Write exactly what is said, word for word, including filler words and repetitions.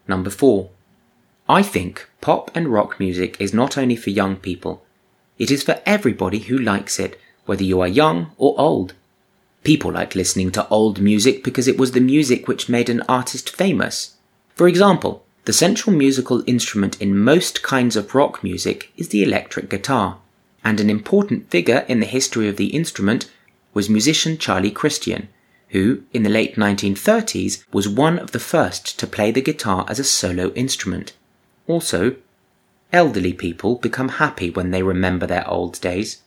Number four. I think pop and rock music is not only for young people. It is for everybody who likes it, whether you are young or old. People like listening to old music because it was the music which made an artist famous. For example, the central musical instrument in most kinds of rock music is the electric guitar, and an important figure in the history of the instrument was musician Charlie Christian, who, in the late nineteen thirties, was one of the first to play the guitar as a solo instrument. Also, elderly people become happy when they remember their old days.